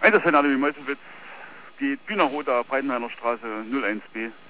Einsatzzentrale wie Meuselwitz, die Bühnerroder Breitenheimer Straße 01b.